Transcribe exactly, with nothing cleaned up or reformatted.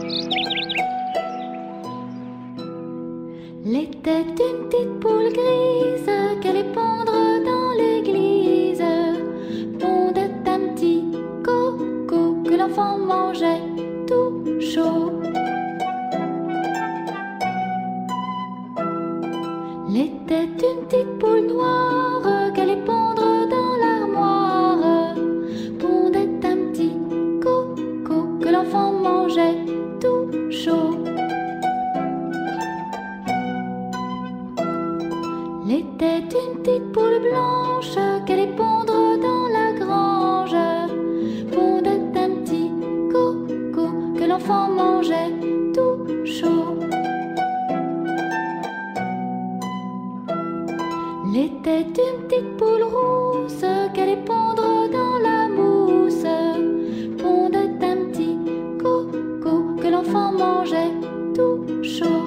L'était une petite poule grise qu'allait pondre dans l'église. Pondait un petit coco que l'enfant mangeait tout chaud. L'était une petite poule noire qu'allait pondre dans l'armoire. Pondait un petit coco que l'enfant mangeait tout chaud. L'était une petite poule blanche qu'allait pondre dans la grange. Pondait un petit coco que l'enfant mangeait tout chaud. L'était une petite poule rousse qu'allait pondre dans la mousse. Pondait un petit coco que l'enfant mangeait tout chaud.